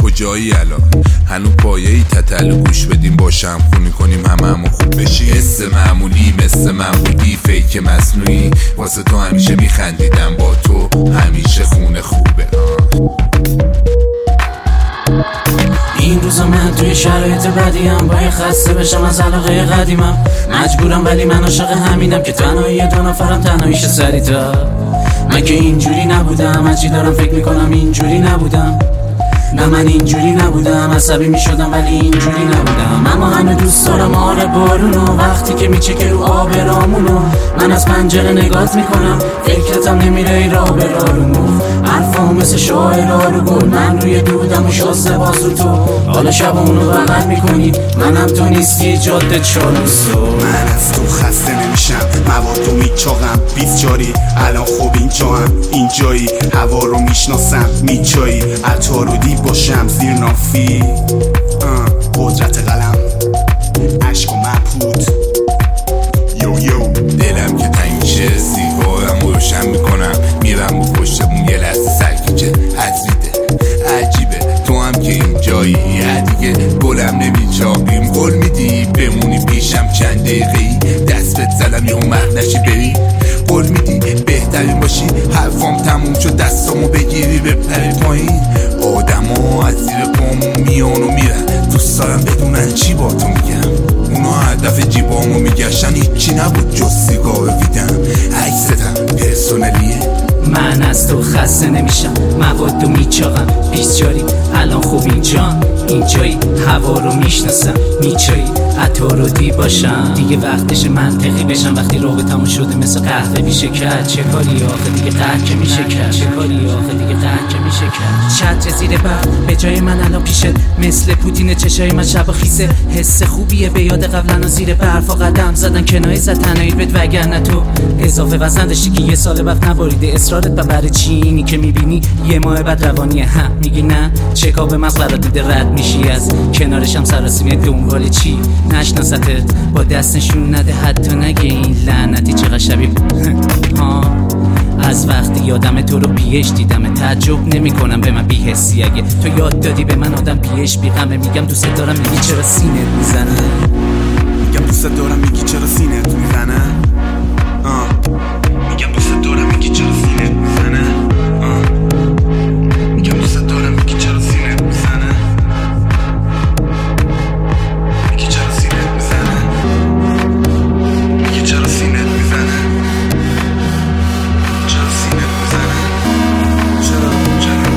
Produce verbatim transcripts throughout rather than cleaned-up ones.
کجایی الان؟ هنو پایه‌ای تتلو گوش بدیم باشم خونی کنیم همه همو خوب بشی. حس معمولی مثل من بودی فیک مصنوعی، واسه تو همیشه میخندیدم، با تو همیشه خونه خوبه. این روزا من توی شرایط بدیم، باید خسته بشم از علاقه قدیمم. مجبورم ولی من عاشق همینم که تنهایی دو نفرم تنهاییش سریع‌تر. من که اینجوری نبودم، هرچی دارم فکر میکنم اینجوری نبودم. نه من اینجوری نبودم، عصبی میشدم ولی اینجوری نبودم. اما همه دوست دارم آره بارونو، وقتی که میچکه رو آب رامونو. من از پنجره نگات میکنم، فکرتم نمیره ای راه به رارونو. حرفام مثل شاعرها رو گل، من روی دودم و شاسته باز رو تو. حالا شب اونو بغل میکنی، منم تو نیستی جاده چالوسو. من از تو خسته نمیشم، موادو میچاقم بیست جاری. الان خوب اینجا هم اینجایی، هوا رو میشناسم میچایی. عطارودی باشم زیر نافی، قدرت قلم عشق و مبهوت. یو یو دلم که تنگ شه سیگارم روشن میکنم، میرم و پشتمون یه لحظه سرکیچه حضریده عجیبه. تو هم که اینجایی دیگه گلم نمیچاقیم، گل میدی بمونی پیشم چند دقیقه‌ای، دست بهت زدم یه مرد نشی بری. قول میدی بهترین باشی، حرفام تموم شد دستامو بگیری بپری پایین. آدم ها از زیر پامون میان و میرن، دوست دارم بدونن چی با تو میگم. اونا هدف جیبامو میگشتن، هیچی نبود جز سیگار ویدم. عکستم پرسونلیه، من از تو خسته نمیشم، موادو میچاقم بیست جاری. الان خوب اینجا اینجایی، هوا رو میشناسم میچایی. عطارودی باشم دیگه وقتش منطقی بشم، وقتی رابطمون شده مثل قهوه بی شکر. چه کاری آخه دیگه قهر که میشه کرد، چه کاری آخه دیگه قهر که میشه کرد. چتر زیر برف به جای من الان پیشت، مثل پوتین چشای من شب و خیسه. حس خوبیه به یاد قبلا زیر برف و قدم زدن کنایه زد تنهایی بد، وگرنه تو اضافه وزن داشتی که یه سال وقت نبریده. اصرارت و برای چی اینی که میبینی یه ماه بعد روانیه هم میگی نه. چکا به مغز قرار دیده رد میشی از کنارشم، سراسیمه دنبال چی نشناستت با دست نشون نده، حتی نگه این لعنتی چقدر شبیه ها. از وقتی یادم تو رو پیش دیدم، تعجب نمی کنم به من بی‌حسی. اگه تو یاد دادی به من آدم پیش بیغمه، میگم دوست دارم میگی چرا سینت میزنه. میگم دوست دارم میگی چرا سینت میزنه. میگم دوست دارم میگی چرا سینت میزنه. میگم دوست دارم میگی چرا سینت میزنه. میگی چرا سینت میزنه. میگی چرا سینت میزنه. چرا سینت میزنه. چرا چرا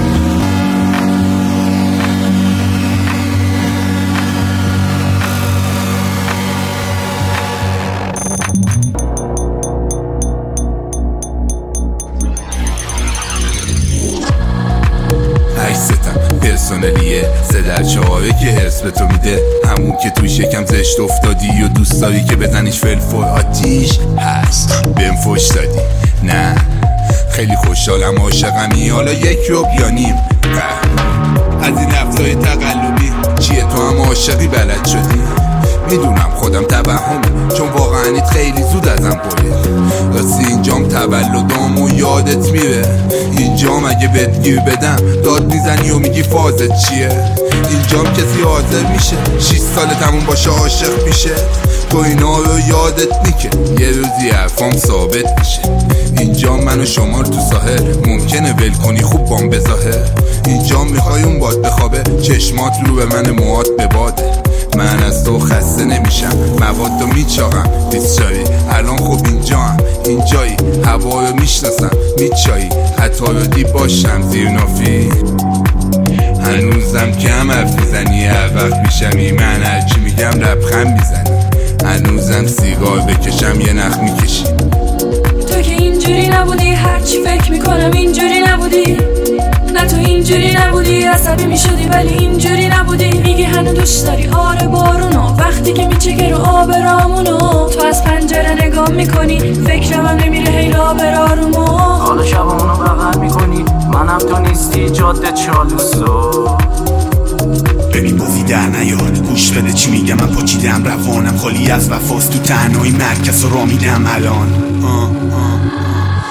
عکستم پرسونلیه، سه در چهاره که حرس به تو میده. همون که توی شکم زشت افتادی و دوست داری که بزنیش فلفل آتیش هست. بهم فوش دادی نه خیلی خوشحالم عاشقمی، حالا یک رو یا نیم. از این رفتای تقلبی چیه تو هم عاشقی بلد شدی؟ میدونم خودم توهمه، چون واقعا ایت خیلی زود ازم برید. راستی اینجام تولدام و یادت میره، اینجام اگه بهت گیر بدم داد میزنی و میگی فازت چیه. اینجام کسی حاضر میشه شیش سال تموم باشه عاشق میشه. تو اینا رو یادت نیکه یه روزی حرفام ثابت میشه. اینجام منو شما رو تو ساحل ممکنه ول کنی خوب بام بظاهر. اینجام میخوای اون باد بخوابه، چشمات رو به من موات به باده. من از تو خسته نمیشم، موادو میچاقم بیست جاری. الان خوب اینجا هم اینجایی، هوا رو میشناسم میچایی. عطارودی باشم زیر نافی، هنوزم کم حرف میزنی. هر وقت میشمی من هرچی میگم لبخند میزنی. هنوزم سیگار بکشم یه نخ میکشی. تو که اینجوری نبودی، هرچی فکر میکنم اینجوری نبودی. نه تو اینجوری نبودی، عصبی میشدی ولی اینجوری نبودی. میگی هنو دوست داری آره بارونو، وقتی که میچگه رو آب رامونو. تو از پنجره نگاه میکنی، فکرم هم نمیره هی را برارونو. حالا شبمونو بغل میکنی، منم تو نیستی جاده چالوسو. ببین بازی در نیار، گوش بده چی میگم. من پاچیدم روانم خالی از وفاست، تو تنهایی مرکز رو را میدم الان. آه آه آه. و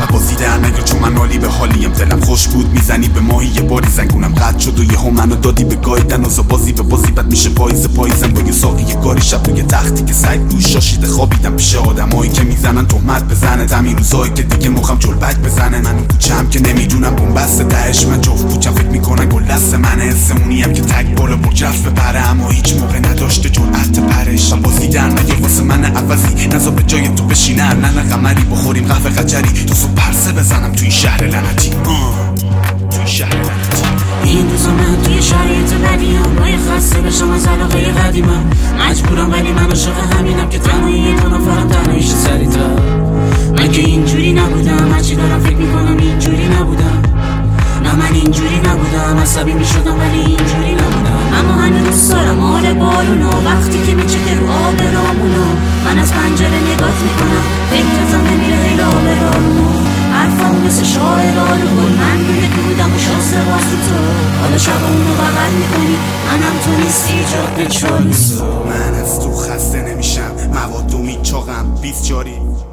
بازی در نگیر چون من عالی به حالیم، دلم خوش بود میزنی به ماهی یه باری زنگونم قطع شد و یهو منو دادی به گایدن و بازی به بازی بد میشه پاییز پاییزم با یه ساقی یه کاری شب روی تختی که سگ روش شاشیده خوابیدم پیش آدمایی که میزنن تهمت بزنه همین روزایی که دیگه مخم جلبک بزنه منو کوچم که نمیدونم بنبست تهش من جفت کوچم فکر میکنن گل دست منه اسمونیم که تک بالا برجرف بپره اما هیچ موقع نداشته جرأت پرش بازی در نگیر واسه من عوضی نزا به جای تو بشینه نه قمری بخوریم قهوه قجری تو صبح پرسه بزنم توی شهر لعنتی توی شهر لعنتی این روزا من توی شرایط بدیم باید خسته بشم از علاقه قدیمم مجبورم ولی من عاشق همینم که تنهایی دو نفرم تنهاییش سریتا من که اینجوری نبودم هرچی دارم فکر میکنم اینجوری نبودم نه من اینجوری نبودم عصبی میشدم ولی اینجوری نبودم اما هنوز دوست دارم آل بارونو وقتی که میچکه رو آب رامونو من از پنجره نگات میکنم فکرتم نمیره هیلا به رامونو حرفم مثل شاعرانو گل من روی بودم و شاسته باز تو حالا شب اونو بغل میکنی منم تو نیستی جا به چالوسو من از تو خسته نمیشم موادو میچاقم بیست جاری